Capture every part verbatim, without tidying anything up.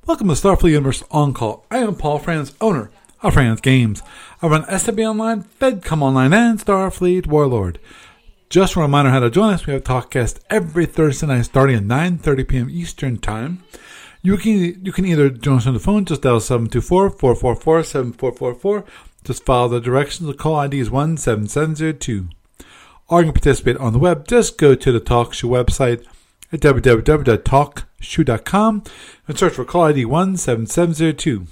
Welcome to Starfleet Universe On Call. I am Paul Franz, owner of Franz Games. I run S M B Online, FedCom Online, and Starfleet Warlord. Just a reminder how to join us. We have a TalkCast every Thursday night starting at nine thirty p.m. Eastern Time. You can you can either join us on the phone, just dial seven two four, four four four, seven four four four. Just follow the directions. The call I D is one seven seven zero two. Or you can participate on the web. Just go to the TalkShoe website at w w w dot talk shoe dot com and search for call I D one seven seven zero two.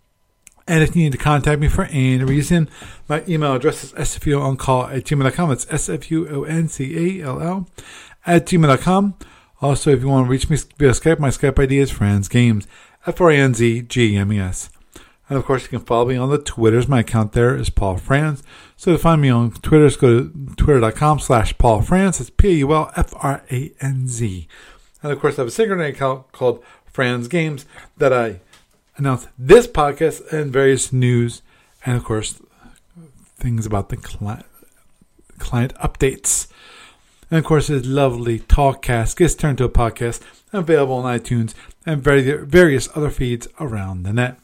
And if you need to contact me for any reason, my email address is s f u on call at gmail dot com. That's S F U O N C A L L at gmail dot com. Also, if you want to reach me via Skype, my Skype I D is Franz Games, F R A N Z G E M E S. And of course, you can follow me on the Twitters. My account there is Paul Franz. So to find me on Twitter, just go to twitter dot com slash Paul Franz. It's P A U L F R A N Z. And of course, I have a secret account called Franz Games that I announce this podcast and various news and, of course, things about the client, client updates. And, of course, this lovely TalkCast gets turned to a podcast available on iTunes and various other feeds around the net.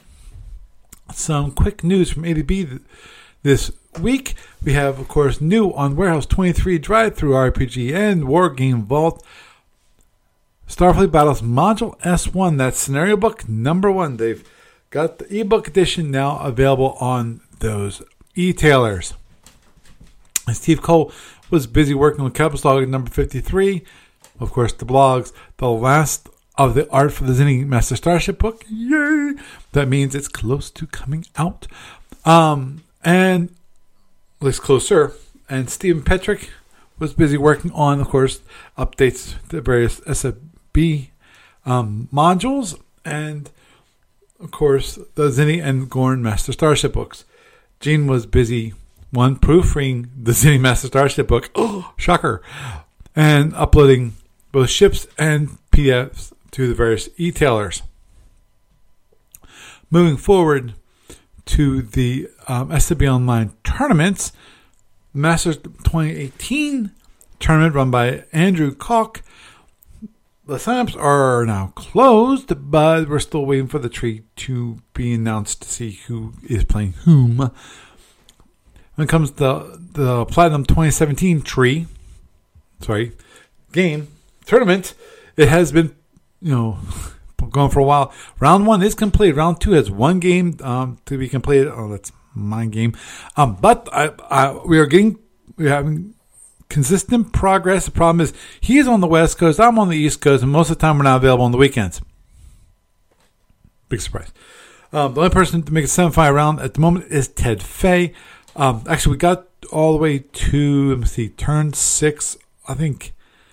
Some quick news from A D B this week. We have, of course, new on Warehouse twenty-three Drive-Thru R P G and Wargame Vault. Starfleet Battles Module S one, that's scenario book number one. They've got the ebook edition now available on those e-tailers. And Steve Cole was busy working on Capital Log number fifty-three. Of course, the blogs, the last of the Art for the Zinni Master Starship book. Yay! That means it's close to coming out. Um, and, at least closer. And Stephen Petrick was busy working on, of course, updates to various S F B um, modules. And, of course, the Zinni and Gorn Master Starship books. Gene was busy, one, proofreading the Zinni Master Starship book. Oh, shocker. And uploading both ships and P D Fs to the various e-tailers. Moving forward to the um, S M B Online tournaments, Masters twenty eighteen tournament run by Andrew Koch. The signups are now closed, but we're still waiting for the tree to be announced to see who is playing whom. When it comes to the, the Platinum twenty seventeen tree, sorry, game, tournament, it has been, you know, going for a while. Round one is complete. Round two has one game um, to be completed. Oh, that's my game. Um, but I, I, we are getting, we're having consistent progress. The problem is he's on the West Coast, I'm on the East Coast, and most of the time we're not available on the weekends. Big surprise. Um, the only person to make a semifinal round at the moment is Ted Fay. Um, actually, we got all the way to, let me see, turn six, I think.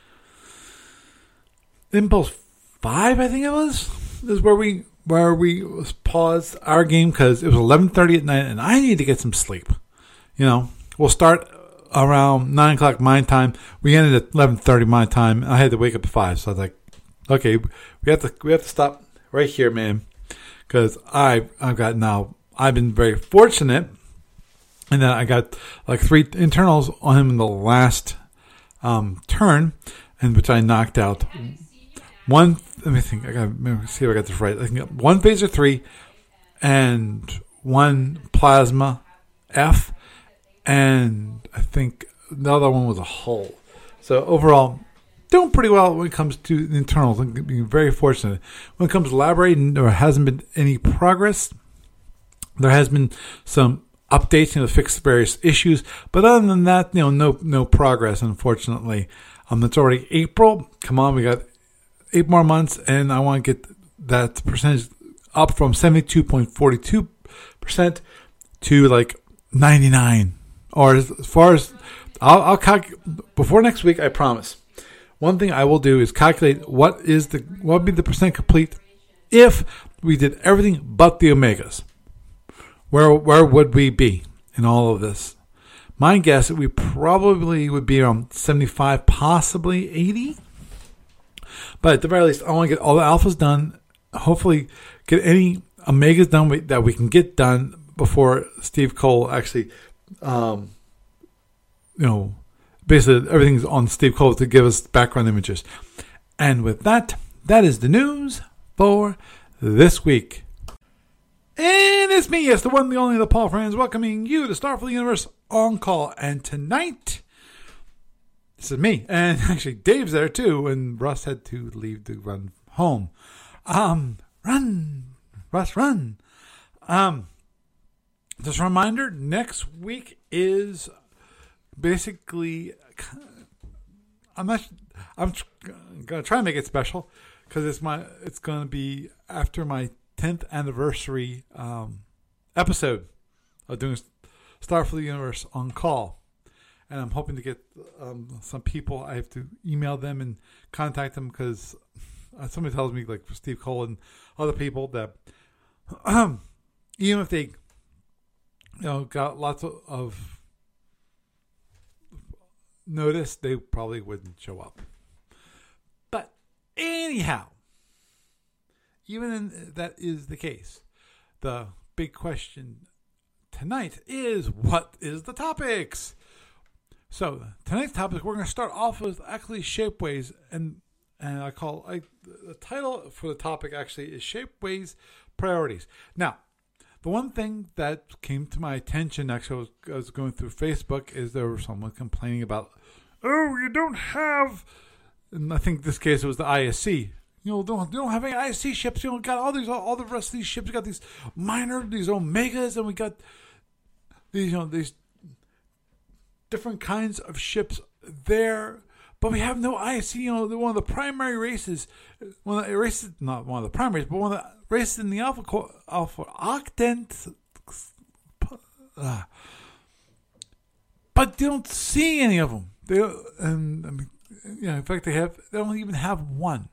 Impulse five, I think it was, is where we where we paused our game because it was eleven thirty at night and I need to get some sleep. You know, we'll start around nine o'clock my time. We ended at eleven thirty my time. I had to wake up at five, so I was like, okay, we have to we have to stop right here, man, because I I've got now I've been very fortunate, and then I got like three internals on him in the last um, turn, and which I knocked out. One, let me think. I got to see if I got this right. I think one phaser three, and one plasma F, and I think the other one was a hull. So overall, doing pretty well when it comes to the internals. I'm being very fortunate. When it comes to elaborating, there hasn't been any progress. There has been some updates, you know, to fix various issues, but other than that, you know, no no progress. Unfortunately, um, it's already April. Come on, we got eight more months, and I want to get that percentage up from seventy-two point four two percent to like ninety-nine. Or as far as, I'll, I'll calculate, before next week, I promise. One thing I will do is calculate what is the, what would be the percent complete if we did everything but the Omegas. Where, where would we be in all of this? My guess is we probably would be around seventy-five, possibly eighty. But at the very least, I want to get all the alphas done. Hopefully, get any omegas done that we can get done before Steve Cole actually, um, you know, basically everything's on Steve Cole to give us background images. And with that, that is the news for this week. And it's me, yes, the one, the only, the Paul Franz, welcoming you to Starfleet Universe On Call. And tonight, this is me, and actually Dave's there too, and Russ had to leave to run home. Um, run, Russ, run. Um, just a reminder, next week is basically, I'm not, I'm gonna try and make it special because it's my, it's gonna be after my tenth anniversary um, episode of doing Starfleet Universe On Call. And I'm hoping to get um, some people. I have to email them and contact them because somebody tells me, like Steve Cole and other people, that um, even if they, you know, got lots of, of notice, they probably wouldn't show up. But anyhow, even in, that is the case, the big question tonight is, what is the topics? So tonight's topic, we're going to start off with actually Shapeways, and and I call I, the title for the topic actually is Shapeways Priorities. Now, the one thing that came to my attention, actually, I was, I was going through Facebook, is there was someone complaining about, oh, you don't have, and I think this case it was the I S C. You know, don't you don't have any I S C ships. You know, got all these, all, all the rest of these ships. We got these minor, these Omegas, and we got these, you know, these different kinds of ships there. But we have no I S C. You know, one of the primary races, one of the races, not one of the primaries, but one of the races in the Alpha Alpha Octant. Uh, but you don't see any of them. They and I mean, you know, in fact, they have they don't even have one.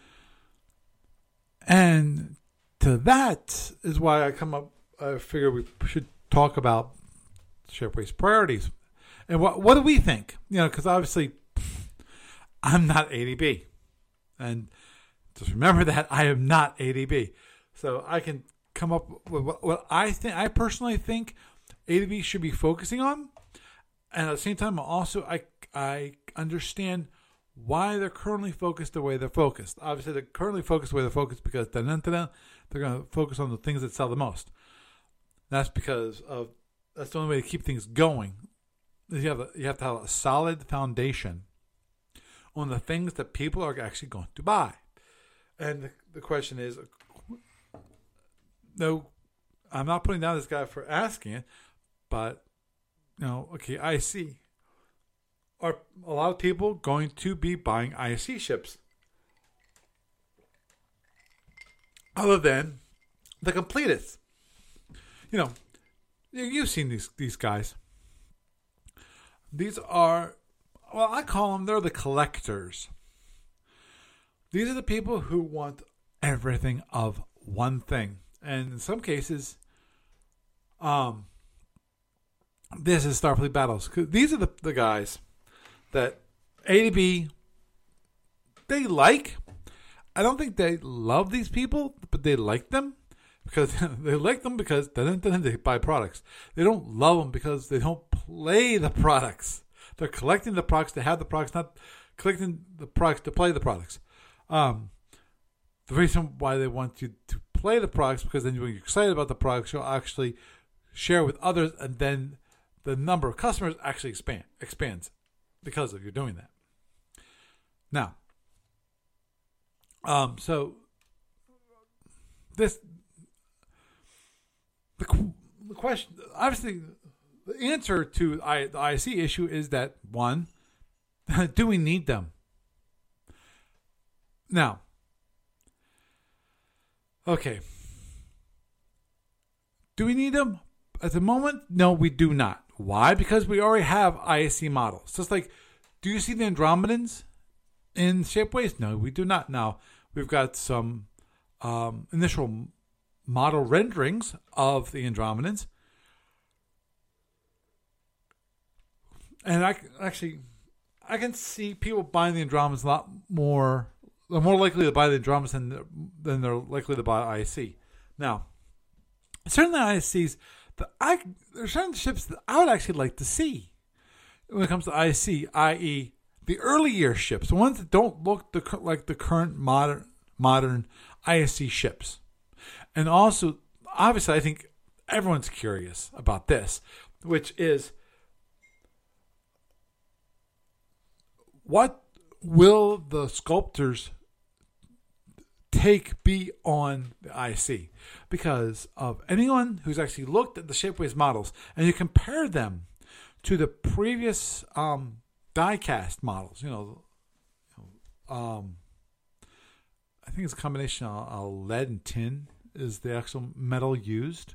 And to that is why I come up, I figure we should talk about Shapeways priorities. And what what do we think? You know, because obviously I'm not A D B. And just remember that I am not A D B. So I can come up with what, what I think, I personally think A D B should be focusing on. And at the same time, also, I, I understand why they're currently focused the way they're focused. Obviously, they're currently focused the way they're focused because they're going to focus on the things that sell the most. That's because of that's the only way to keep things going. You have a, you have to have a solid foundation on the things that people are actually going to buy. And the, the question is, no, I'm not putting down this guy for asking it, but you know, okay, I see. Are a lot of people going to be buying I S C ships? Other than the completists. You know, you've seen these, these guys. These are, well, I call them, they're the collectors. These are the people who want everything of one thing. And in some cases, um, this is Starfleet Battles. These are the, the guys that A D B, they like. I don't think they love these people, but they like them because they like them because they buy products. They don't love them because they don't play the products. They're collecting the products to have the products, not collecting the products to play the products. Um, the reason why they want you to play the products because then when you're excited about the products, you'll actually share with others, and then the number of customers actually expand expands. Because of you doing that. Now, um, so this the, the question, obviously, the answer to I, the I S C issue is that one, do we need them? Now, okay, do we need them at the moment? No, we do not. Why? Because we already have I S C models. Just like, do you see the Andromedans in Shapeways? No, we do not. Now, we've got some um, initial model renderings of the Andromedans. And I actually, I can see people buying the Andromedans a lot more. They're more likely to buy the Andromedans than, than they're likely to buy I S C. Now, certainly I S Cs, the, I, there are certain ships that I would actually like to see when it comes to I S C, that is the early year ships, the ones that don't look the, like the current modern modern I S C ships. And also, obviously, I think everyone's curious about this, which is what will the sculptors take be on the I C? Because of anyone who's actually looked at the Shapeways models and you compare them to the previous um, die-cast models, you know, um, I think it's a combination of, of lead and tin is the actual metal used.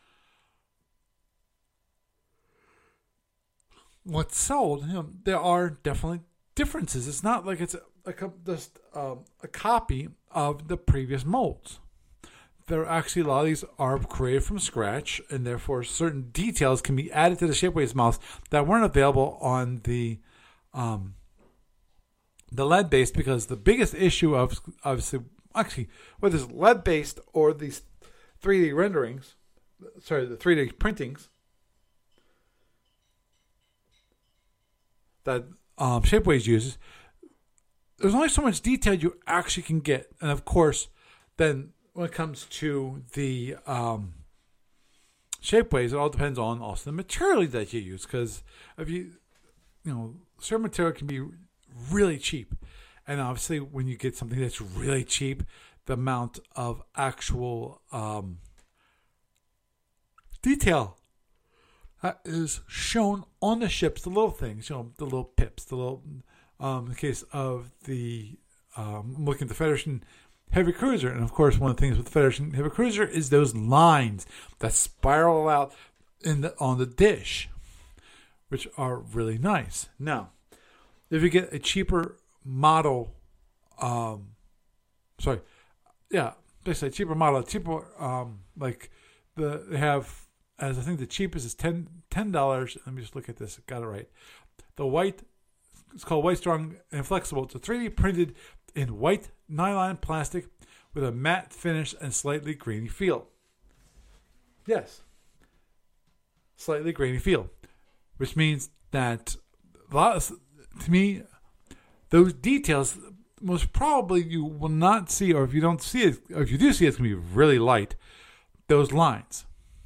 What's sold, you know, there are definitely differences. It's not like it's a, like a, just um, a copy of the previous molds. There are actually, a lot of these are created from scratch, and therefore certain details can be added to the Shapeways models that weren't available on the um, the lead-based, because the biggest issue of, obviously, actually, whether it's lead-based or these three D renderings, sorry, the three D printings that um, Shapeways uses, there's only so much detail you actually can get. And of course, then when it comes to the um, Shapeways, it all depends on also the material that you use. Because if you, you know, certain material can be really cheap. And obviously, when you get something that's really cheap, the amount of actual um, detail that is shown on the ships, the little things, you know, the little pips, the little, um, in the case of the, um, looking at the Federation Heavy Cruiser. And of course, one of the things with the Federation Heavy Cruiser is those lines that spiral out in the, on the dish, which are really nice. Now, if you get a cheaper model, um, sorry, yeah, basically a cheaper model, cheaper, um, like the, they have, as I think the cheapest is ten dollars. Let me just look at this. Got it right. The white, it's called White Strong and Flexible. It's a three D printed in white nylon plastic with a matte finish and slightly grainy feel. Yes. Slightly grainy feel. Which means that, a lot of, to me, those details, most probably you will not see, or if you don't see it, or if you do see it, it's going to be really light, those lines.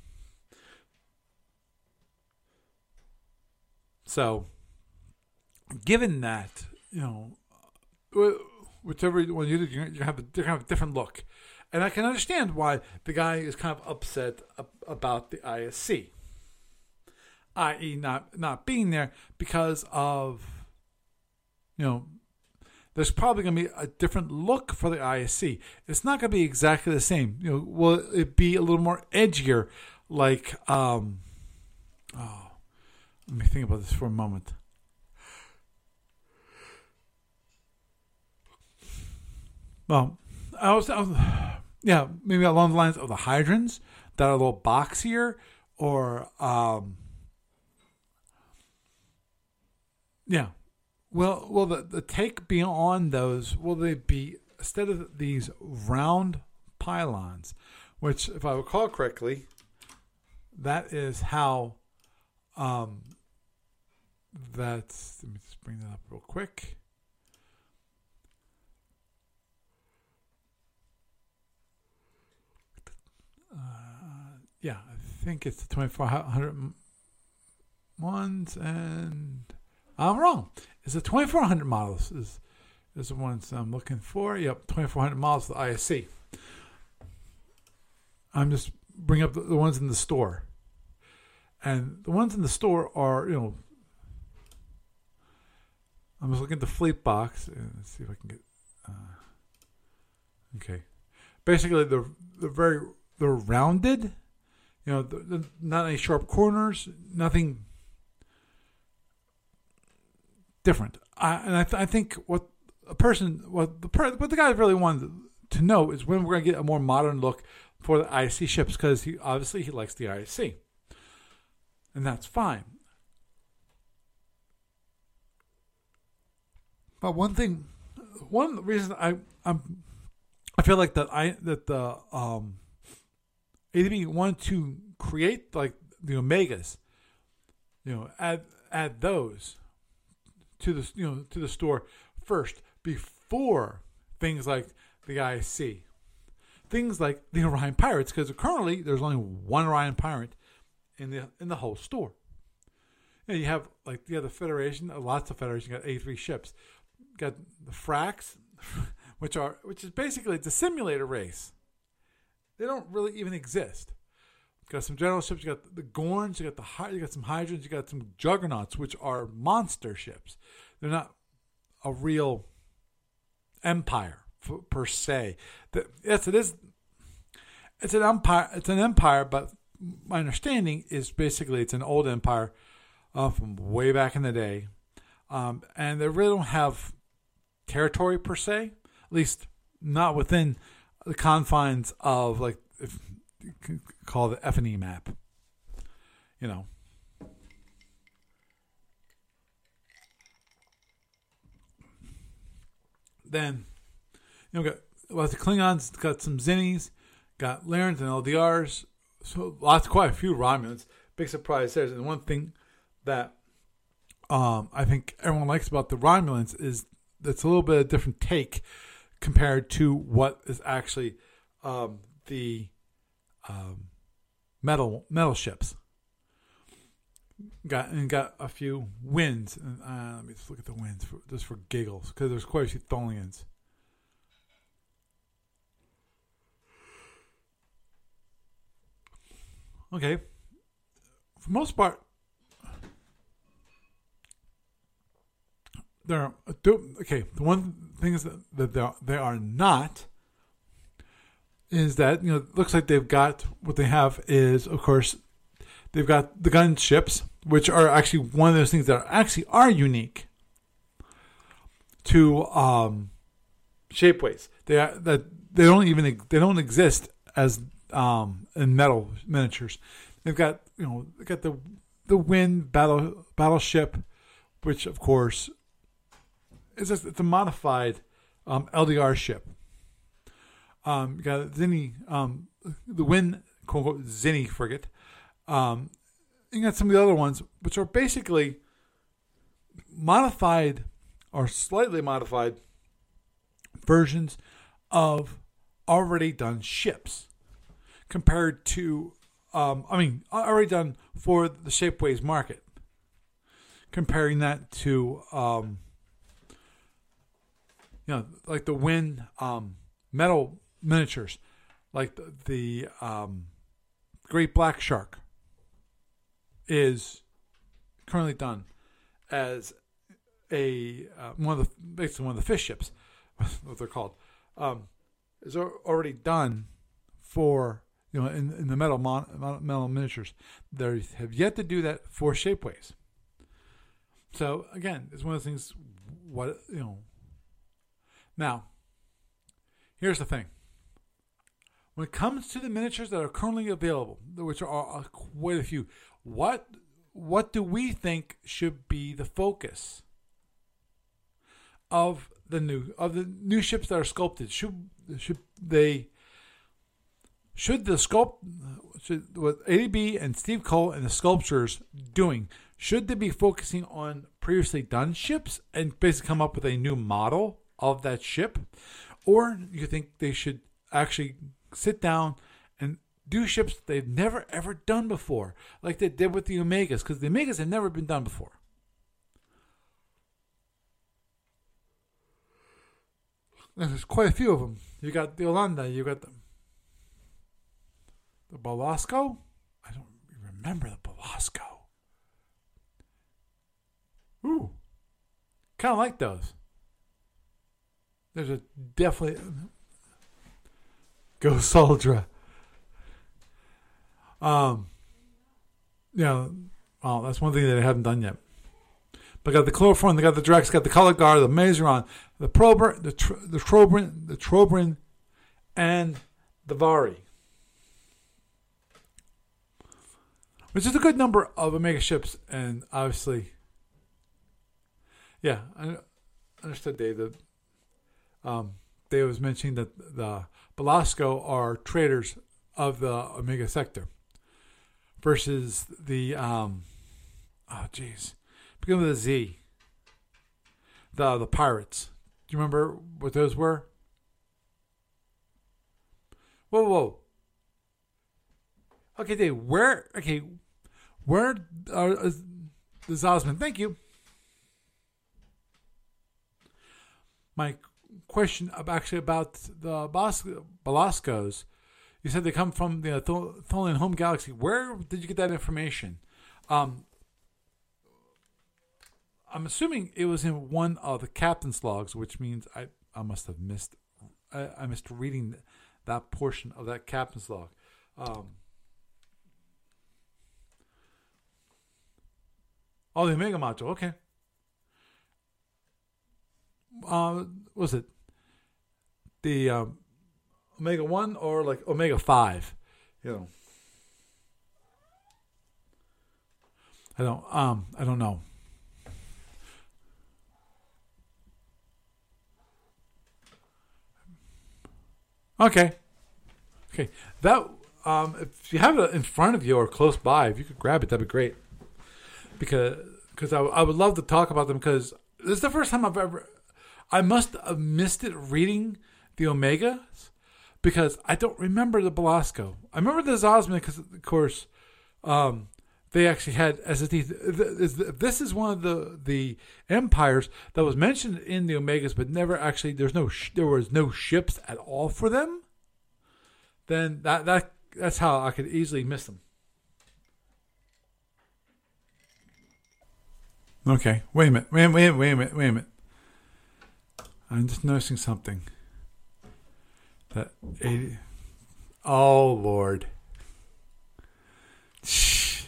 So, given that, you know, whichever one you do, you're going to have a, you're gonna have a different look. And I can understand why the guy is kind of upset about the I S C, that is not, not being there because of, you know, there's probably going to be a different look for the I S C. It's not going to be exactly the same. You know, will it be a little more edgier, like, um, oh, let me think about this for a moment. Well, I was, I was, yeah, maybe along the lines of the hydrants that are a little boxier, or, um, yeah. Well, will the, the take be on those, will they be, instead of these round pylons, which, if I recall correctly, that is how, um, that's, let me just bring that up real quick. Uh, yeah, I think it's the twenty-four hundred ones, and I'm wrong. It's the twenty-four hundred models is is the ones I'm looking for. Yep, twenty-four hundred models for the I S C. I'm just bringing up the, the ones in the store. And the ones in the store are, you know, I'm just looking at the fleet box, and let's see if I can get, uh, okay. Basically, they're, they're very, they're rounded, you know, they're, they're not any sharp corners, nothing different. I, and I, th- I think what a person, what the per- what the guy really wanted to know is when we're going to get a more modern look for the I S C ships, because he obviously he likes the I S C, and that's fine. But one thing, one reason I I'm I feel like that I that the um A D B wanted to create like the Omegas, you know, add add those to the you know to the store first before things like the I S C, things like the Orion Pirates, because currently there's only one Orion Pirate in the in the whole store. You, know, you have like you have the Federation, lots of Federation. You got eighty-three ships. You got the Frax, which are which is basically it's a simulator race. They don't really even exist. You got some general ships. You got the Gorns. You got the you got some Hydrons. You got some Juggernauts, which are monster ships. They're not a real empire for, per se. The, yes, it is. It's an empire. It's an empire, but my understanding is basically it's an old empire uh, from way back in the day, um, and they really don't have territory per se. At least not within the confines of like if you can call it the F and E map. You know. Then, you know, got well, the Klingons got some Zinnies, got Larans and L D Rs, so lots, quite a few Romulans. Big surprise there. And one thing that um, I think everyone likes about the Romulans is that's a little bit of a different take compared to what is actually um, the um, metal metal ships. Got and got a few wins. And, uh, let me just look at the wins for, just for giggles, because there's quite a few Tholians. Okay, for the most part, there are okay. The one thing is that, that they, are, they are not is that you know it looks like they've got what they have is of course. They've got the gunships, which are actually one of those things that are actually are unique to um, Shapeways. They are, that they don't even they don't exist as um, in metal miniatures. They've got you know they got the the Wind battle battleship, which of course is a, it's a modified um, L D R ship. Um, you got Zinni, um, the Wind quote unquote Zinni frigate. Um, you got some of the other ones, which are basically modified or slightly modified versions of already done ships compared to, um, I mean, already done for the Shapeways market. Comparing that to, um, you know, like the Wind um, metal miniatures, like the, the um, Great Black Shark. Is currently done as a uh, one of the basically one of the fish ships, what they're called, um, is already done for you know in, in the metal mon, metal miniatures. They have yet to do that for Shapeways. So again, it's one of the things. What you know. Now, here's the thing. When it comes to the miniatures that are currently available, which are quite a few, what what do we think should be the focus of the new of the new ships that are sculpted? Should should they should the sculpt should what A D B and Steve Cole and the sculptures doing? Should they be focusing on previously done ships and basically come up with a new model of that ship, or you think they should actually sit down and do ships they've never ever done before, like they did with the Omegas, because the Omegas have never been done before. And there's quite a few of them. You got the Yolanda, you got the the Belasco. I don't remember the Belasco. Ooh, kind of like those. There's a definitely. Go Soldra. Um, you know, oh, that's one thing that I haven't done yet. But got the Chloroform, they got the Drex, got the Color Guard, the Mazeron, the Prober, the Tr- the Trobrin, the Trobrin, and the Vari, which is a good number of Omega ships, and obviously, yeah, I understood, Dave. That um, Dave was mentioning that the Belasco are traders of the Omega sector versus the um, oh geez, begin with a Z. The the pirates. Do you remember what those were? Whoa, whoa. Okay, Dave. Where? Okay, where are uh, the Zosman? Thank you. My question about, actually about the Belascos. You said they come from the Tholian home galaxy. Where did you get that information? Um, I'm assuming it was in one of the captain's logs, which means I, I must have missed I, I missed reading that portion of that captain's log. Um, oh, the Omega module. Okay. Uh, was it the um, Omega one or like Omega five? You know, I don't. Um, I don't know. Okay. Okay. That um, if you have it in front of you or close by, if you could grab it, that'd be great. Because because I, I would love to talk about them because this is the first time I've ever. I must have missed it reading the Omegas because I don't remember the Belasco. I remember the Zosman because, of course, um, they actually had S S Ds. This is one of the, the empires that was mentioned in the Omegas, but never actually. There's no there was no ships at all for them. Then that that that's how I could easily miss them. Okay, wait a minute, wait, wait, wait a minute, wait a minute. I'm just noticing something. That eighty Oh Lord. Shh.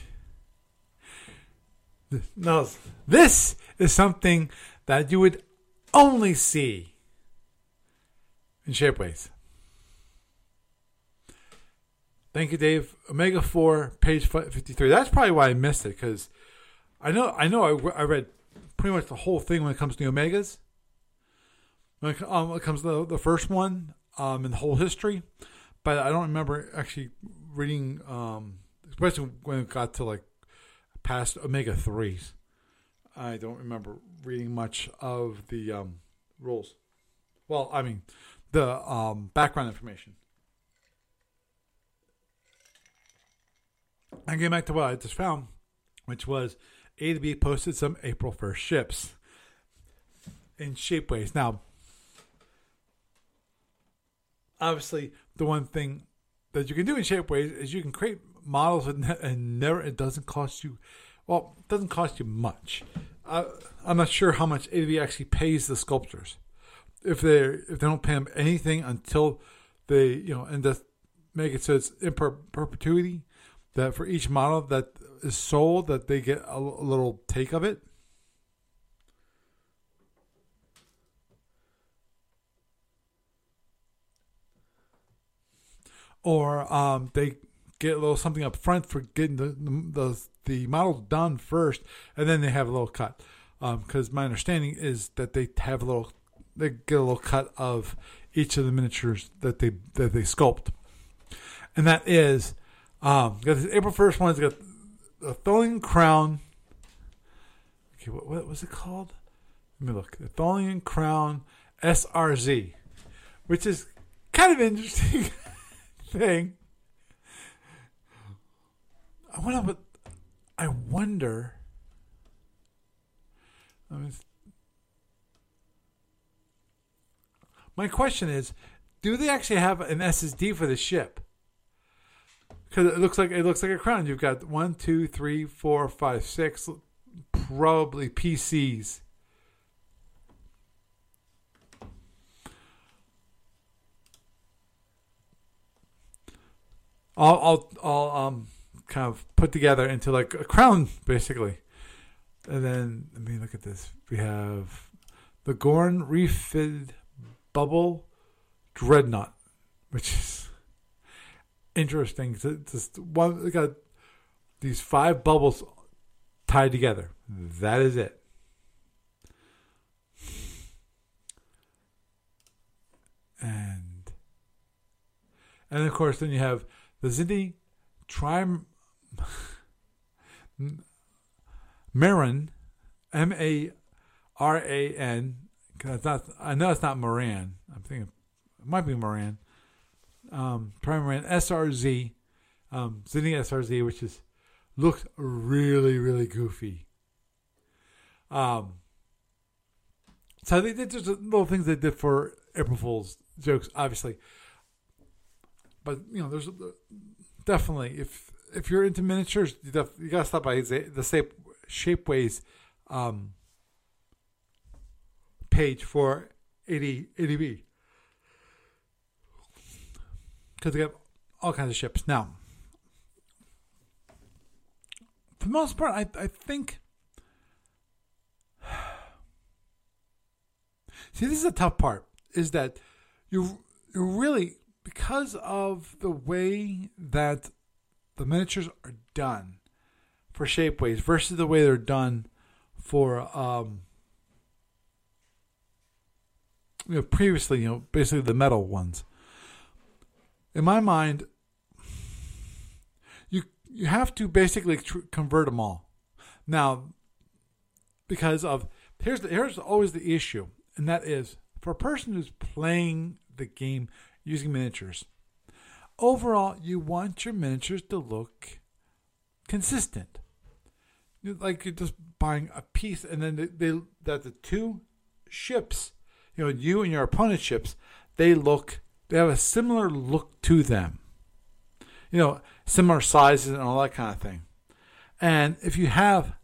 No, this is something that you would only see in Shapeways. Thank you, Dave. Omega four, page fifty-three. That's probably why I missed it because I know I know I, I read pretty much the whole thing when it comes to the Omegas. When it, um, when it comes to the, the first one um, and the whole history, but I don't remember actually reading, um, especially when it got to like past Omega threes. I don't remember reading much of the um, rules. Well, I mean, the um, background information. And getting back to what I just found, which was A to B posted some April first ships in Shapeways. Now, obviously, the one thing that you can do in Shapeways is you can create models and, and never it doesn't cost you, well, it doesn't cost you much. I, I'm not sure how much A to B actually pays the sculptors. If they if they don't pay them anything until they, you know, and just make it so it's in per- perpetuity, that for each model that is sold, that they get a, a little take of it. Or um, they get a little something up front for getting the the, the model done first, and then they have a little cut. Because um, my understanding is that they have a little, they get a little cut of each of the miniatures that they that they sculpt, and that is um, got this April first one. It's got the Tholian Crown. Okay, what, what was it called? Let me look. The Tholian Crown S R Z, which is kind of interesting. Thing. I wonder what. I wonder. I mean, my question is, do they actually have an S S D for the ship? Because it looks like it looks like a crown. You've got one, two, three, four, five, six, probably P Cs. I'll, I'll, I'll um, kind of put together into like a crown, basically. And then, let me look at this. We have the Gorn refitted bubble dreadnought, which is interesting. It's just one, we got these five bubbles tied together. That is it. And, and of course, then you have the Zindi Trim Maran, M A R A N. Not, I know it's not Moran. I'm thinking it might be Moran. um, Primarine S R Z, um, Zinni S R Z, which is looked really, really goofy. Um, so they did just little things they did for April Fool's jokes, obviously. But you know, there's definitely if if you're into miniatures, you, def, you gotta stop by the Shape Shapeways um, page for eighty B because they have all kinds of ships. Now, for the most part, I I think. See, this is a tough part. Is that you you really, because of the way that the miniatures are done for Shapeways versus the way they're done for um, you know previously, you know, basically the metal ones. In my mind, you you have to basically tr- convert them all now, because of here's the, here's always the issue, and that is for a person who's playing the game using miniatures. Overall, you want your miniatures to look consistent. Like you're just buying a piece, and then they, they that the two ships, you know, you and your opponent's ships, they look, they have a similar look to them. You know, similar sizes and all that kind of thing. And if you have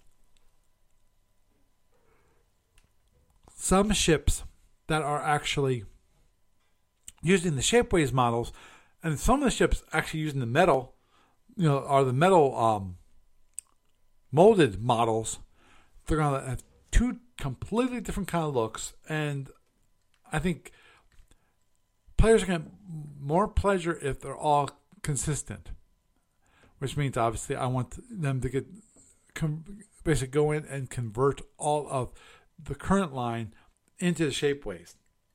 some ships that are actually using the Shapeways models, and some of the ships actually using the metal, you know, are the metal um, molded models. They're going to have two completely different kind of looks, and I think players are going to have more pleasure if they're all consistent, which means obviously I want them to get basically go in and convert all of the current line into the Shapeways.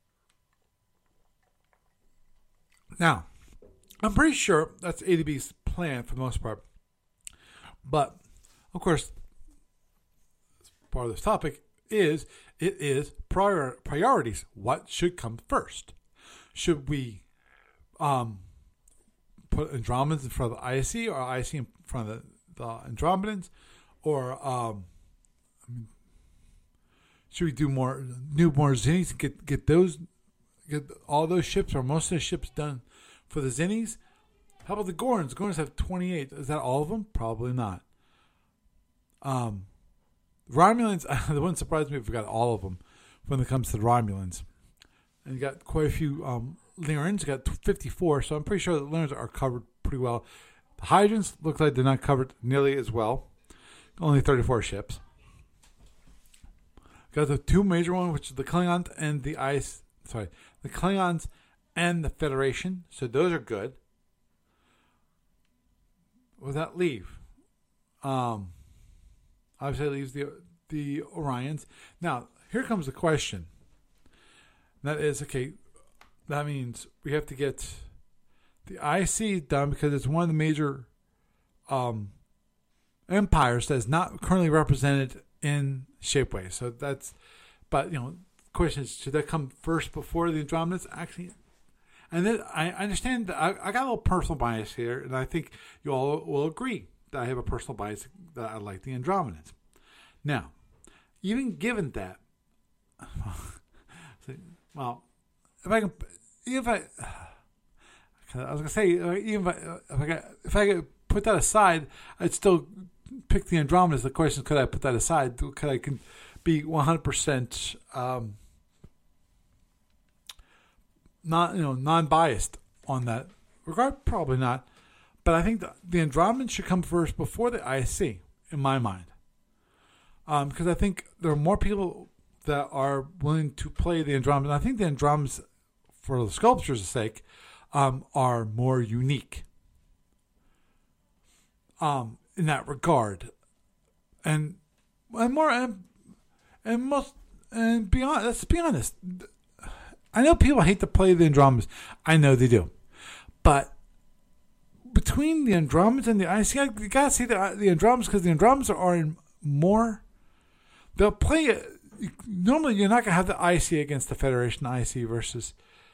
Now, I'm pretty sure that's A D B's plan for the most part. But, of course, part of this topic is, it is prior, priorities. What should come first? Should we um, put Andromedans in front of the I C, or I C in front of the, the Andromedans? Or um, I mean, should we do more, new more Zinnis and get, get those, get all those ships, or most of the ships done for the Zinnis? How about the Gorns? Gorns have twenty-eight. Is that all of them? Probably not. Um, Romulans, it wouldn't surprise me if we got all of them when it comes to the Romulans. And you got quite a few um, Lyrans. You got fifty-four, so I'm pretty sure the Lyrans are covered pretty well. The Hydrants look like they're not covered nearly as well. Only thirty-four ships. Got the two major ones, which is the Klingons and the Ice. Sorry, the Klingons and the Federation. So those are good. What does that leave? Um, obviously, it leaves the the Orions. Now, here comes the question. That is, okay, that means we have to get the I C done because it's one of the major um, empires that is not currently represented in Shapeways. So that's, but, you know, the question is, should that come first before the Andromedans? Actually, and then I understand that I, I got a little personal bias here, and I think you all will agree that I have a personal bias that I like the Andromedans. Now, even given that, well, if I can, if I, I was gonna say, even if I, if I, got, if I could put that aside, I'd still pick the Andromedans. The question is, could I put that aside? Could I can be one hundred percent um, not, you know, non-biased on that regard? Probably not. But I think the, the Andromedans should come first before the I C, in my mind, um, because I think there are more people that are willing to play the Andromedans. I think the Andromedans, for the sculpture's sake, um, are more unique um, in that regard, and and more and, and most and beyond. Let's be honest. I know people hate to play the Andromedans. I know they do, but between the Andromedans and the I C, you gotta see the the Andromedans, because the Andromedans are in more. They'll play it. Normally, you're not going to have the I C against the Federation I C versus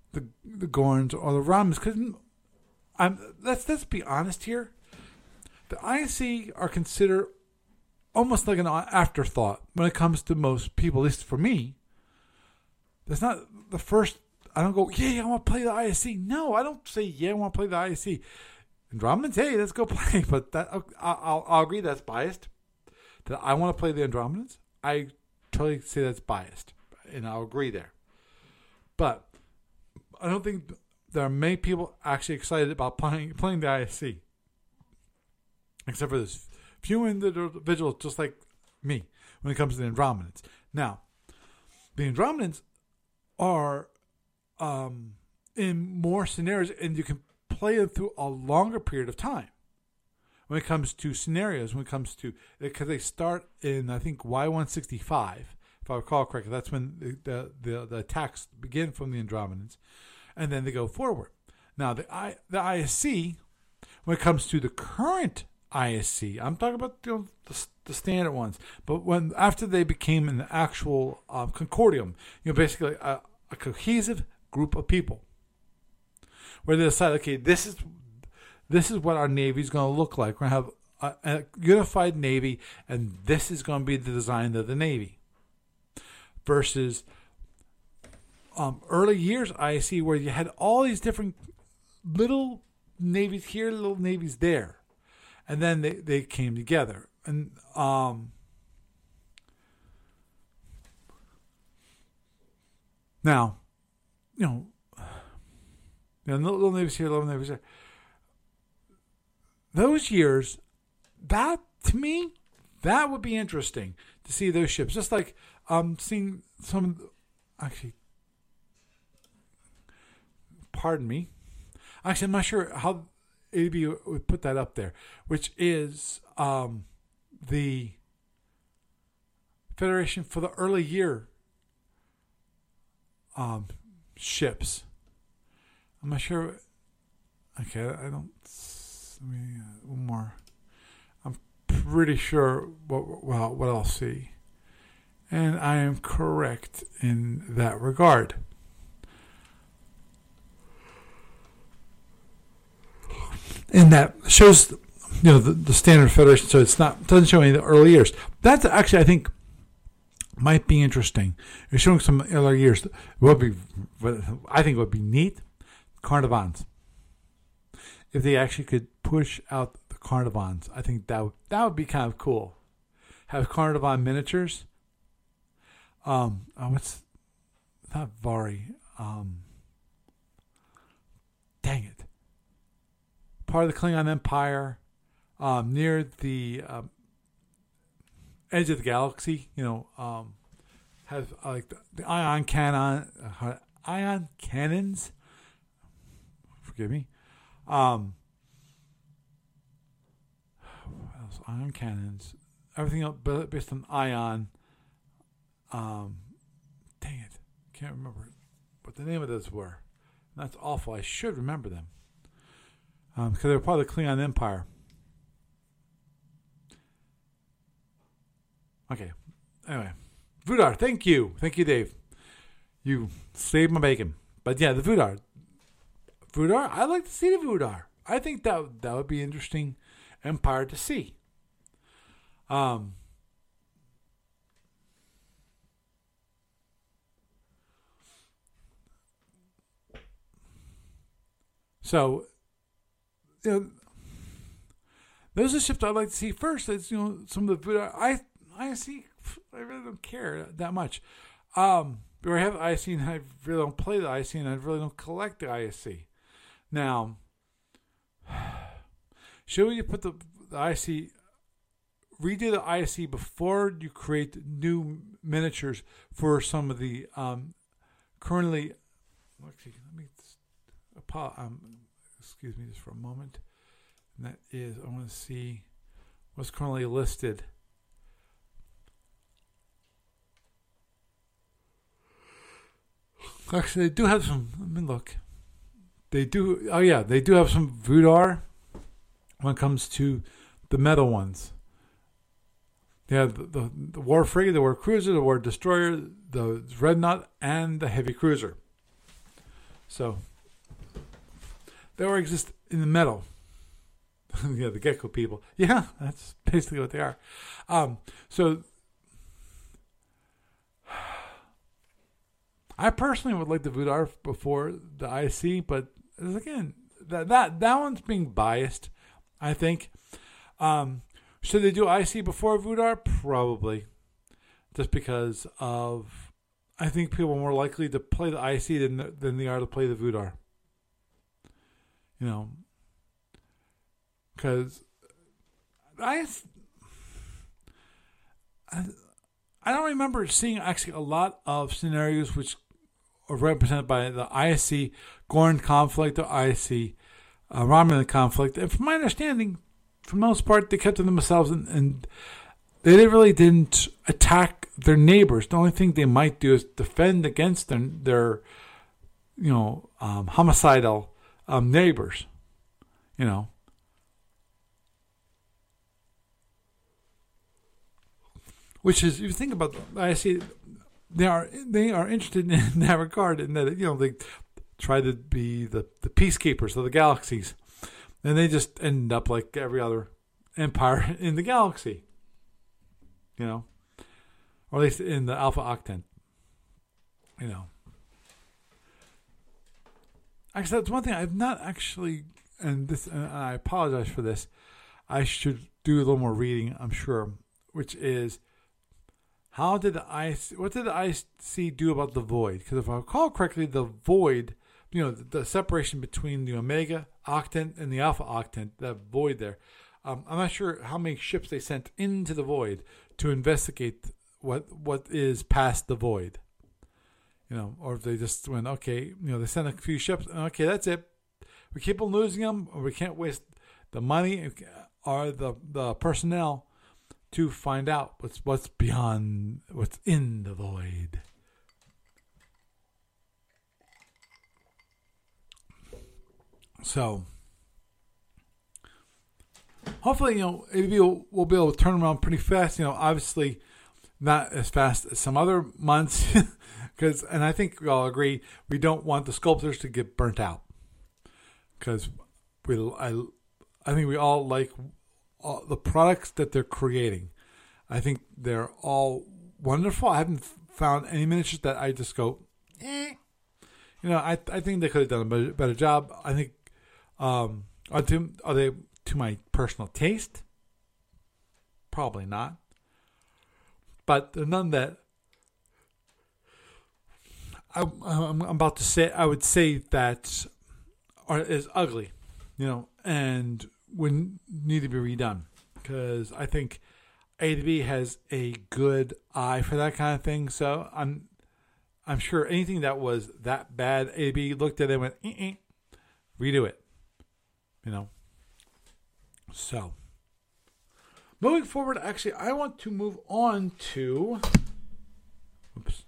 the the Gorns or the Romulans. Because I'm let's let's be honest here. The I S C are considered almost like an afterthought when it comes to most people, at least for me. That's not the first. I don't go, yeah, I want to play the I S C. No, I don't say, yeah, I want to play the I S C. Andromedans, hey, let's go play. But that I'll, I'll, I'll agree that's biased. That I want to play the Andromedans, I totally say that's biased. And I'll agree there. But I don't think there are many people actually excited about playing playing the I S C. Except for this few individuals just like me when it comes to the Andromedans. Now, the Andromedans are um, in more scenarios, and you can play them through a longer period of time. When it comes to scenarios, when it comes to, because they start in, I think, Y one sixty-five, if I recall correctly. That's when the, the, the, the attacks begin from the Andromedans, and then they go forward. Now, the, I, the I S C, when it comes to the current I S C, I'm talking about you know, the, the standard ones, but when after they became an actual um, concordium, you know, basically a, a cohesive group of people, where they decide, okay, this is this is what our Navy is going to look like. We're going to have a, a unified Navy, and this is going to be the design of the Navy. Versus um, early years I S C, where you had all these different little navies here, little navies there. And then they, they came together. And um, now, you know, you know, little navies here, little navies there. Those years, that, to me, that would be interesting to see those ships. Just like um, seeing some, actually, pardon me. Actually, I'm not sure how A B would put that up there, which is um, the Federation for the early year um, ships. I'm not sure. Okay, I don't. Let me uh, one more. I'm pretty sure what well what I'll see, and I am correct in that regard. And that shows, you know, the, the standard Federation. So it's not doesn't show any of the early years. That's actually, I think, might be interesting. It's showing some earlier years. It would be, I think, it would be neat. Carnivons. If they actually could push out the Carnivons, I think that would, that would be kind of cool. Have Carnivon miniatures. Um, oh, what's not Vari? Um, dang it. Part of the Klingon Empire, um, near the um, edge of the galaxy, you know, um, has uh, like the, the ion cannon, uh, ion cannons. Forgive me. Um, what else? Ion cannons. Everything else based on ion. Um, dang it, can't remember what the name of those were. That's awful. I should remember them. Um, because they were part of the Klingon Empire. Okay. Anyway. Voudar, thank you. Thank you, Dave. You saved my bacon. But yeah, the Voudar. Voudar, I'd like to see the Voudar. I think that, that would be an interesting empire to see. Um, so... You know, those are ships I'd like to see first. It's, you know, some of the I I see. I really don't care that much. Um, but I have I S C and I really don't play the I S C and I really don't collect the I S C. Now, should you put the, the I S C, redo the I S C before you create new miniatures for some of the um, currently? Actually, let me. Um, Excuse me just for a moment. And that is, I want to see what's currently listed. Actually, they do have some. Let me look. They do. Oh yeah, they do have some Voudar when it comes to the metal ones. They have the, the, the war frigate, the war cruiser, the war destroyer, the dreadnought, and the heavy cruiser. So they already exist in the metal. Yeah, the gecko people. Yeah, that's basically what they are. Um, so I personally would like the Voodoo before the I C, but again, that that that one's being biased, I think. Um, should they do I C before Voodoo? Probably, just because of I think people are more likely to play the I C than than they are to play the Voodoo. You know, because I, I I don't remember seeing actually a lot of scenarios which are represented by the I C Gorn conflict or I C uh, Romulan conflict. And from my understanding, for the most part, they kept to themselves and, and they really didn't attack their neighbors. The only thing they might do is defend against their, their you know, um, homicidal um, neighbors. You know. Which is, if you think about the I C, they are they are interested in that regard, in that, you know, they try to be the, the peacekeepers of the galaxies, and they just end up like every other empire in the galaxy, you know, or at least in the Alpha Octant, you know. Actually, that's one thing I've not actually, and this, and I apologize for this. I should do a little more reading, I'm sure, which is, how did the I C, what did the I C do about the void? Because if I recall correctly, the void, you know, the, the separation between the Omega Octant and the Alpha Octant, that void there, um, I'm not sure how many ships they sent into the void to investigate what what is past the void. You know, or if they just went, okay, you know, they sent a few ships, okay, that's it. We keep on losing them, or we can't waste the money or the, the personnel to find out what's what's beyond, what's in the void. So, hopefully, you know, A B B will, will be able to turn around pretty fast. You know, obviously, not as fast as some other months, because, and I think we all agree, we don't want the sculptors to get burnt out, because we, I, I think we all like all the products that they're creating. I think they're all wonderful. I haven't found any miniatures that I just go, eh. You know, I I think they could have done a better, better job. I think, um, are, to, are they to my personal taste? Probably not. But they're none that I, I'm about to say, I would say that are is ugly, you know, and would need to be redone, because I think A D B has a good eye for that kind of thing. So I'm I'm sure anything that was that bad, A D B looked at it and went, eh, eh, redo it, you know. So moving forward, actually, I want to move on to. Oops.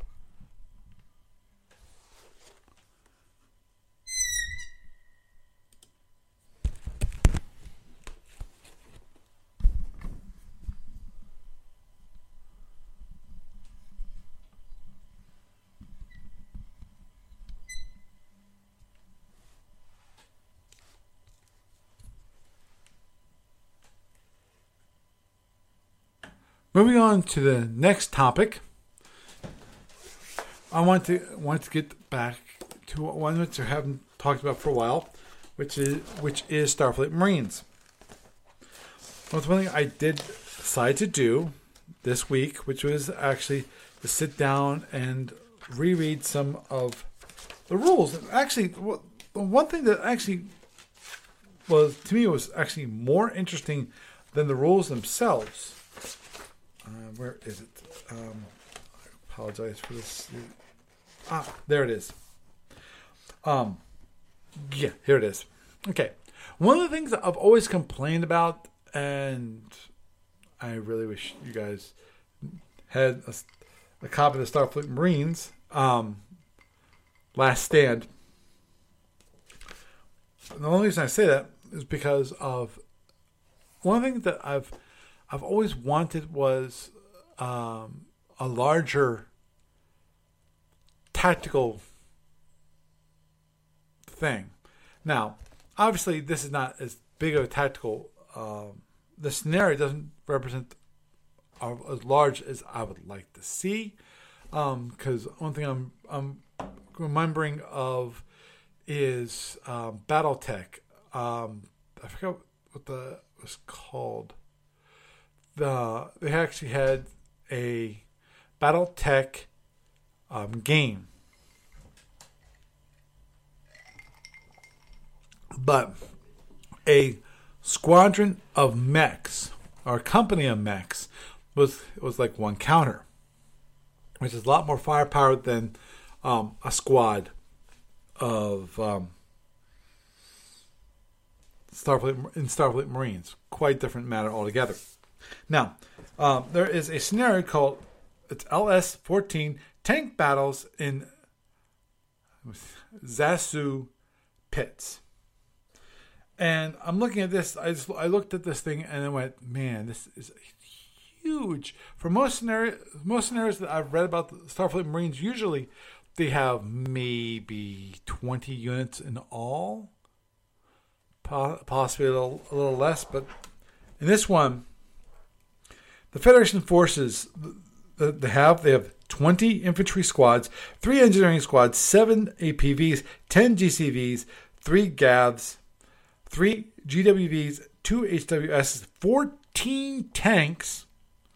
Moving on to the next topic, I want to want to get back to one which I haven't talked about for a while, which is which is Starfleet Marines. Well, it's one thing I did decide to do this week, which was actually to sit down and reread some of the rules. Actually, the one thing that actually was to me was actually more interesting than the rules themselves. Uh, where is it? Um, I apologize for this. Ah, there it is. Um, yeah, here it is. Okay. One of the things that I've always complained about, and I really wish you guys had a, a copy of the Starfleet Marines, um, Last Stand. And the only reason I say that is because of one thing that I've I've always wanted was um, a larger tactical thing. Now, obviously, this is not as big of a tactical. Um, the scenario doesn't represent uh, as large as I would like to see. Because um, one thing I'm I'm remembering of is um, BattleTech. Um, I forgot what the was called. The they actually had a BattleTech um, game, but a squadron of mechs or a company of mechs was was like one counter, which is a lot more firepower than um, a squad of um, Starfleet in Starfleet Marines. Quite different matter altogether. Now, um, there is a scenario called it's L S fourteen Tank Battles in Zasu Pits. And I'm looking at this. I just, I looked at this thing and I went, man, this is huge. For most scenarios, most scenarios that I've read about the Starfleet Marines, usually they have maybe twenty units in all, possibly a little, a little less. But in this one, the Federation forces that they have, they have twenty infantry squads, three engineering squads, seven A P Vs, ten G C Vs, three G A Vs, three G W Vs, two H W Ss, fourteen tanks,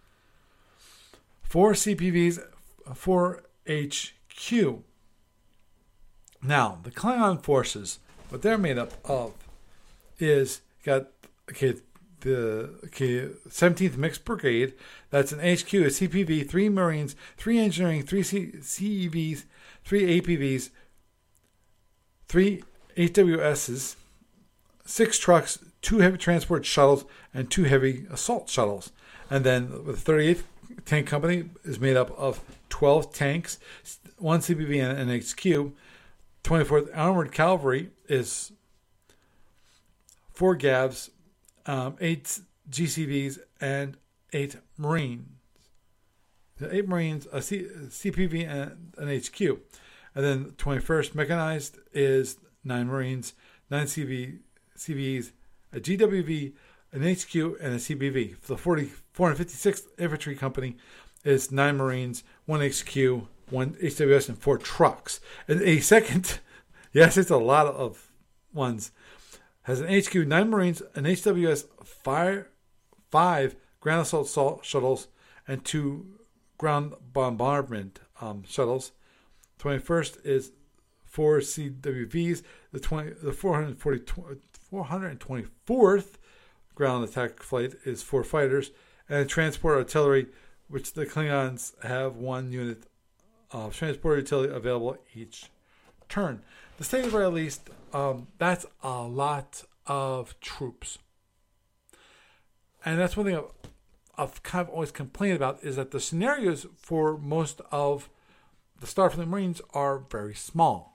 four C P Vs, four H Q. Now, the Klingon forces, what they're made up of is got okay the okay seventeenth Mixed Brigade. That's an H Q, a C P V, three Marines, three engineering, three C- CEVs, three A P Vs, three H W Ss, six trucks, two heavy transport shuttles, and two heavy assault shuttles. And then the thirty-eighth Tank Company is made up of twelve tanks, one C P V and an H Q. twenty-fourth Armored Cavalry is four G A Vs, um, eight G C Vs, and eight Marines. Eight Marines, a C- CPV, and an H Q. And then twenty-first Mechanized is nine Marines, nine C V, C Vs, a G W V, an H Q, and a C B V. The four hundred fifty-sixth Infantry Company is nine Marines, one H Q, one H W S, and four trucks. And a second, yes, it's a lot of ones, has an H Q, nine Marines, an H W S, five, five ground assault salt shuttles, and two ground bombardment um, shuttles. twenty-first is four C W Vs. The twenty, the four hundred forty, four hundred twenty-fourth ground attack flight is four fighters, and transport artillery, which the Klingons have one unit of transport artillery available each turn. To say the very least, um, that's a lot of troops. And that's one thing I've, I've kind of always complained about, is that the scenarios for most of the Starfleet Marines are very small.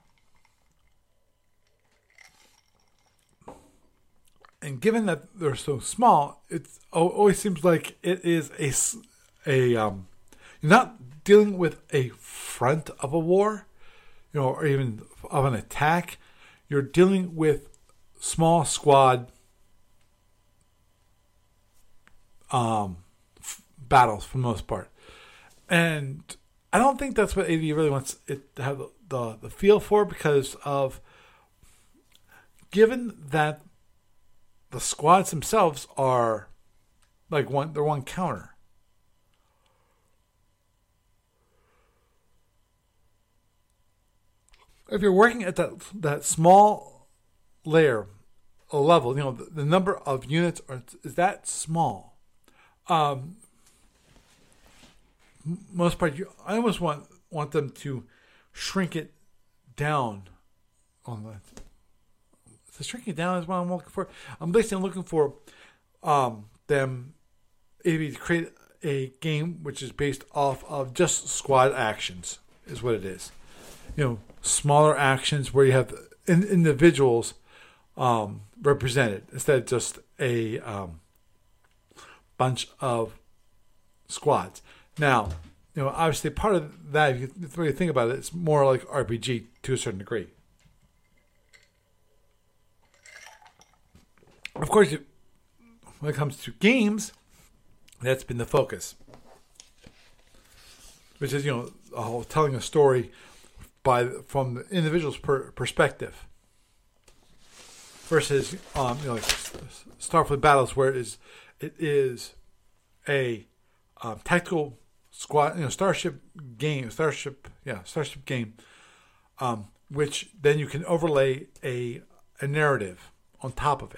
And given that they're so small, it always seems like it is a, a um, you're not dealing with a front of a war, you know, or even of an attack. You're dealing with small squad um, f- battles for the most part. And I don't think that's what A V really wants it to have the, the, the feel for, because of, given that the squads themselves are like one, they're one counter. If you're working at that that small layer or level, you know, the, the number of units are, is that small. Um, most part, you, I almost want want them to shrink it down on that. So shrinking it down is what I'm looking for. I'm basically looking for um, them maybe to create a game which is based off of just squad actions, is what it is. You know, smaller actions where you have in, individuals um, represented instead of just a um, bunch of squads. Now, you know, obviously part of that, if you really think about it, it's more like R P G to a certain degree. Of course, you, when it comes to games, that's been the focus, which is, you know, uh, telling a story by from the individual's per, perspective, versus um, you know, like Starfleet Battles, where it is it is a um, tactical squad, you know, starship game, starship, yeah, starship game, um, which then you can overlay a a narrative on top of it.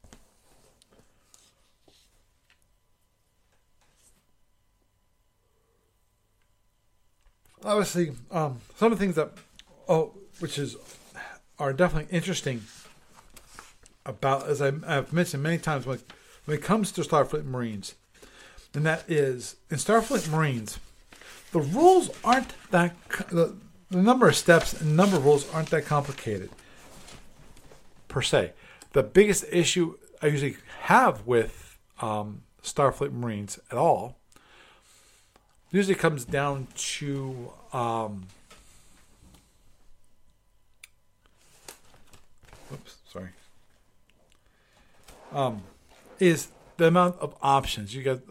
Obviously, um, some of the things that, oh, which is, are definitely interesting about, as I, I've mentioned many times, when, when it comes to Starfleet Marines, and that is, in Starfleet Marines, the rules aren't that, the, the number of steps and number of rules aren't that complicated, per se. The biggest issue I usually have with um, Starfleet Marines at all usually comes down to um, oops, sorry. Um, is the amount of options. You got,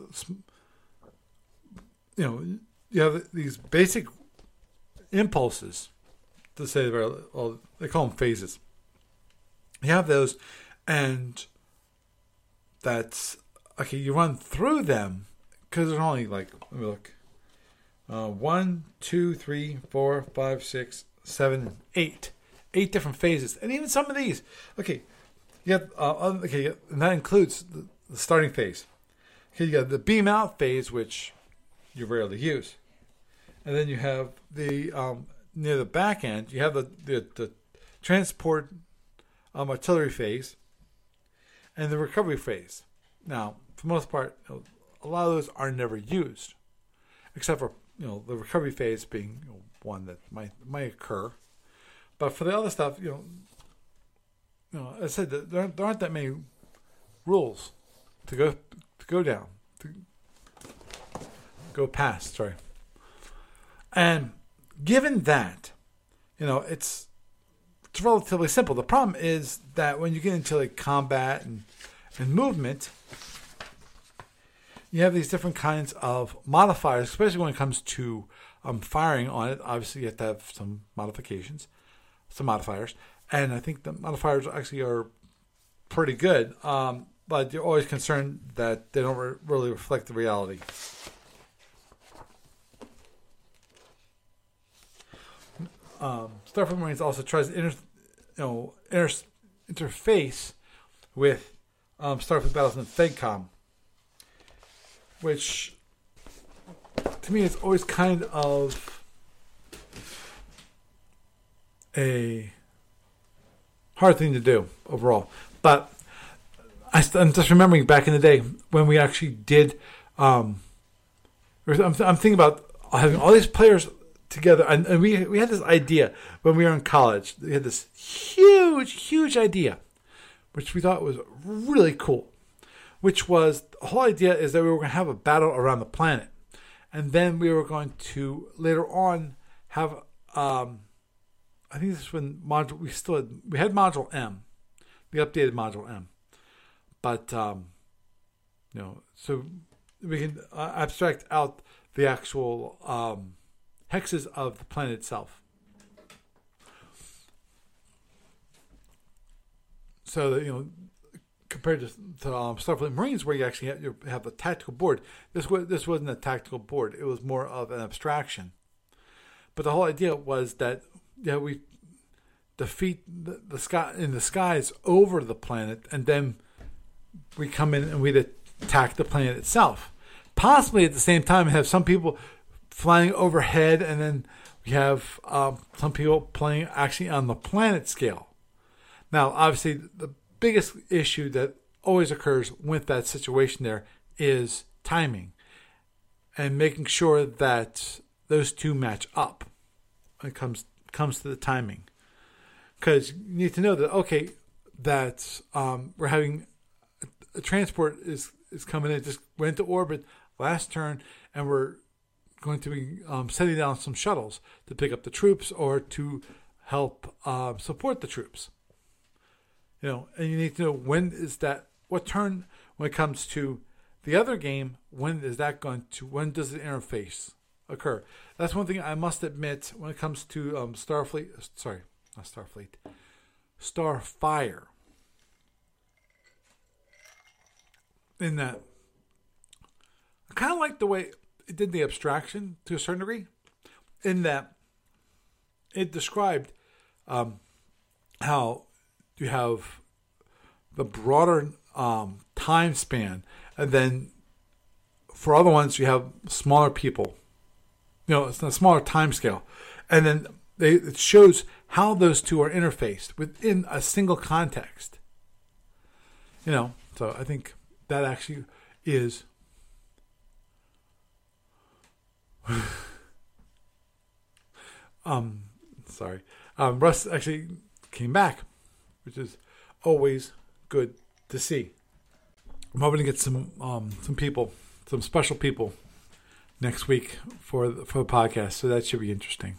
you know, you have these basic impulses, to say, well, they call them phases. You have those, and that's okay. You run through them because they're only like, let me look. Uh, one, two, three, four, five, six, seven, eight. Eight different phases. And even some of these. Okay. You have, uh, okay, and that includes the, the starting phase. Okay, you got the beam out phase, which you rarely use. And then you have the, um, near the back end, you have the, the, the transport um, artillery phase and the recovery phase. Now, for the most part, you know, a lot of those are never used, except for, you know, the recovery phase being, you know, one that might might occur. But for the other stuff, you know, you know, as I said, there aren't, there aren't that many rules to go to go down, to go past. Sorry. And given that, you know, it's it's relatively simple. The problem is that when you get into like combat and and movement, you have these different kinds of modifiers, especially when it comes to um, firing on it. Obviously, you have to have some modifications, some modifiers. And I think the modifiers actually are pretty good. Um, but you're always concerned that they don't re- really reflect the reality. Um, Starfleet Marines also tries to inter- you know, inter- interface with um, Starfleet Battles and FedCom, which to me is always kind of a hard thing to do overall. But I st- I'm just remembering back in the day when we actually did. Um, I'm, I'm thinking about having all these players together, and, and we we had this idea when we were in college. We had this huge, huge idea, which we thought was really cool. Which was, the whole idea is that we were going to have a battle around the planet. And then we were going to, later on, have, um, I think this is when module, we still had, we had Module M, the updated Module M. But, um, you know, so we can uh, abstract out the actual um, hexes of the planet itself. So that, you know, compared to, to um, Starfleet Marines, where you actually have, you have a tactical board. This was this wasn't a tactical board; it was more of an abstraction. But the whole idea was that, yeah, we defeat the, the sky in the skies over the planet, and then we come in and we attack the planet itself. Possibly at the same time, have some people flying overhead, and then we have um, some people playing actually on the planet scale. Now, obviously, the biggest issue that always occurs with that situation there is timing and making sure that those two match up when it comes comes to the timing. Because you need to know that, okay, that um, we're having a, a transport is, is coming in, just went into orbit last turn, and we're going to be um, setting down some shuttles to pick up the troops or to help uh, support the troops. You know, and you need to know when is that, what turn when it comes to the other game? When is that going to? When does the interface occur? That's one thing I must admit when it comes to um, Starfleet. Sorry, not Starfleet. Starfire. In that, I kind of like the way it did the abstraction to a certain degree. In that, it described um, how you have the broader um, time span, and then for other ones you have smaller people. You know, it's a smaller time scale, and then they, it shows how those two are interfaced within a single context. You know, so I think that actually is um sorry. Um, Russ actually came back, which is always good to see. I'm hoping to get some um, some people, some special people next week for the, for the podcast, so that should be interesting.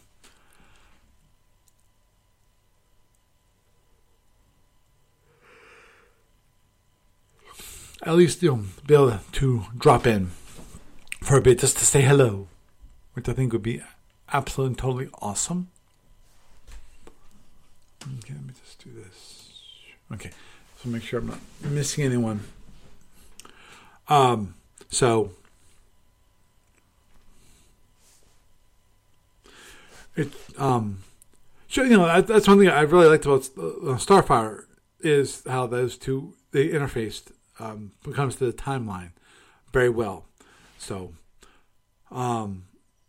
At least you'll be able to drop in for a bit just to say hello, which I think would be absolutely and totally awesome. Okay, let me just do this. Okay, so make sure I'm not missing anyone. Um, so it um, so you know that, that's one thing I really liked about uh, Starfire is how those two they interfaced um, when it comes to the timeline very well. So, um,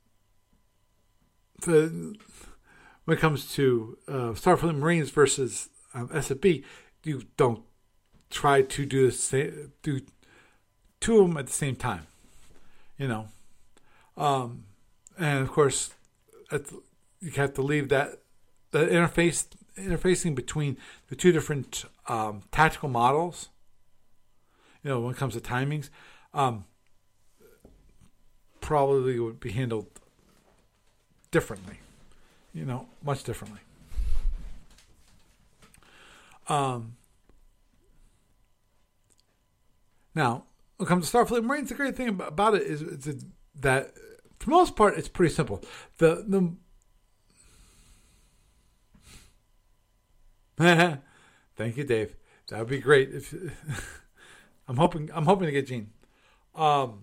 the when it comes to uh, Starfleet Marines versus um, S F B, you don't try to do the same, do two of them at the same time, you know. Um, and of course, at the, you have to leave that the interface interfacing between the two different um, tactical models. You know, when it comes to timings, um, probably would be handled differently. You know, much differently. Um, now, when it comes to Starfleet Marines, the great thing about it is, is that, for the most part, it's pretty simple. The the Thank you, Dave. That would be great. If I'm hoping, I'm hoping to get Gene. Um,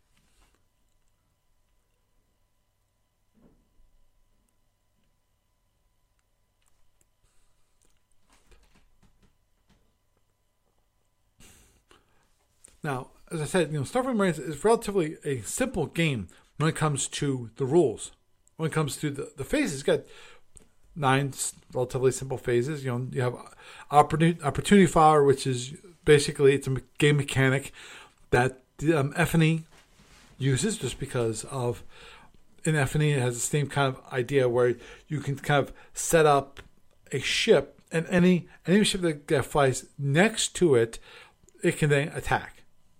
Now, as I said, you know, Starfleet Marines is relatively a simple game when it comes to the rules. When it comes to the, the phases, it's got nine relatively simple phases. You know, you have opportunity, opportunity fire, which is basically it's a game mechanic that the um, F and E uses just because of in F and E it has the same kind of idea where you can kind of set up a ship, and any any ship that, that flies next to it, it can then attack.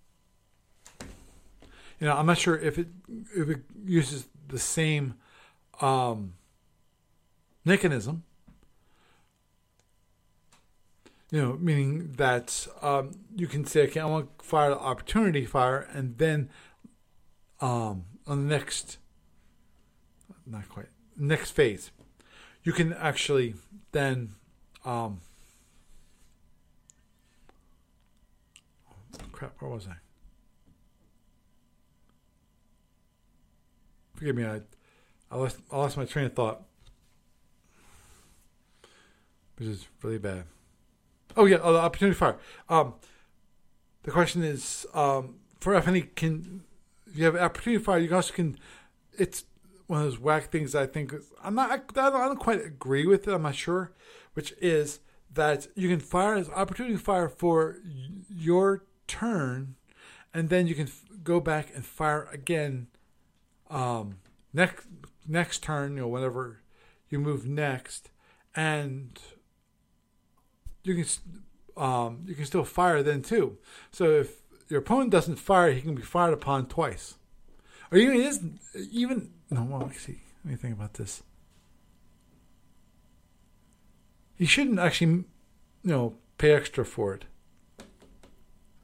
You know, I'm not sure if it if it uses the same um, mechanism. You know, meaning that um, you can say, okay, I want to fire the opportunity fire, and then um, on the next, not quite, next phase, you can actually then um, oh, crap, where was I? Forgive me, I, I lost, I lost my train of thought, which is really bad. Oh yeah, oh, the opportunity fire. Um, the question is, um, for F and E, can if you have opportunity fire? You also can. It's one of those whack things. I think I'm not. I, I don't quite agree with it. I'm not sure, which is that you can fire as opportunity fire for your turn, and then you can f- go back and fire again. Um, next next turn, you know, whenever you move next, and you can um, you can still fire then too. So if your opponent doesn't fire, he can be fired upon twice, or even it is even no. Well, let's see. Let me think about this. He shouldn't actually, you know, pay extra for it.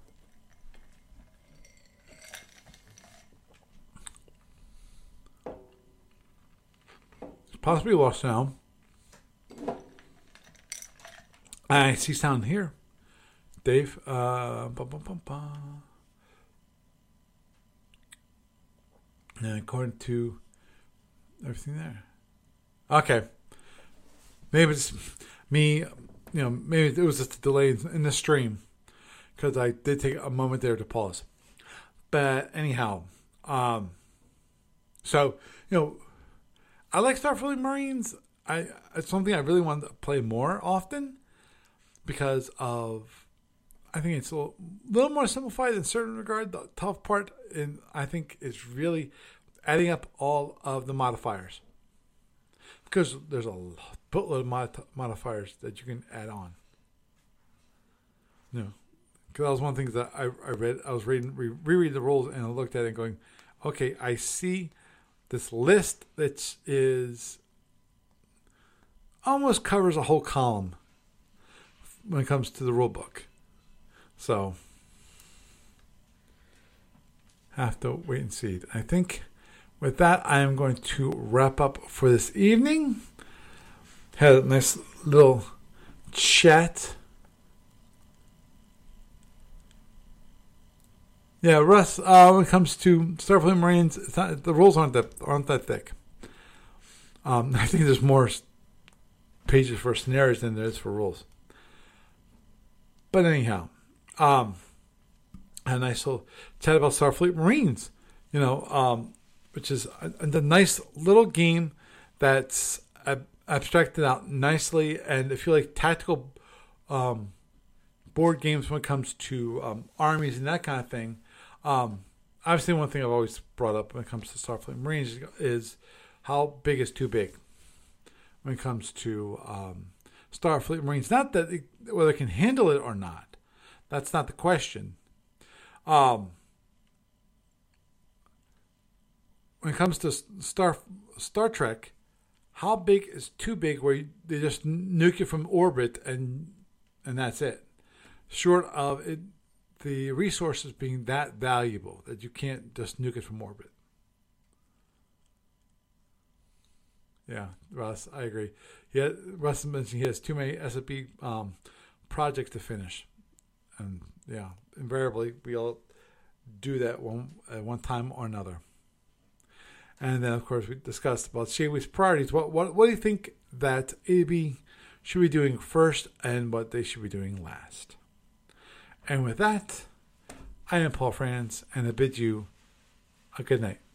possibly lost sound. I see sound here. Dave. Uh, bum, bum, bum, bum. And according to everything there. Okay. Maybe it's me, you know, maybe it was just a delay in the stream because I did take a moment there to pause. But anyhow, um, so, you know, I like Starfleet Marines. I It's something I really want to play more often because of, I think it's a little, little more simplified in certain regard. The tough part, in, I think, is really adding up all of the modifiers. Because there's a boatload of mod- modifiers that you can add on. You know, because that was one of the things that I, I read. I was reading, re- rereading the rules, and I looked at it and going, okay, I see this list that is almost covers a whole column when it comes to the rule book. So, have to wait and see. I think with that, I am going to wrap up for this evening. Had a nice little chat. Yeah, Russ, uh, when it comes to Starfleet Marines, it's not, the rules aren't that, aren't that thick. Um, I think there's more pages for scenarios than there is for rules. But anyhow, um, a nice little chat about Starfleet Marines, you know, um, which is a, a nice little game that's ab- abstracted out nicely. And if you like tactical um, board games when it comes to um, armies and that kind of thing, um, obviously one thing I've always brought up when it comes to Starfleet Marines is, is how big is too big when it comes to um, Starfleet Marines. Not that it, whether it can handle it or not. That's not the question. Um, when it comes to Star Star Trek, how big is too big where you, they just nuke it from orbit and and that's it? Short of it, the resources being that valuable that you can't just nuke it from orbit. Yeah, Russ, I agree. Yeah, Russ mentioned he has too many S F B um, projects to finish, and yeah, invariably we all do that one at one time or another. And then, of course, we discussed about Shayway's priorities. What what what do you think that A B should be doing first, and what they should be doing last? And with that, I am Paul Franz, and I bid you a good night.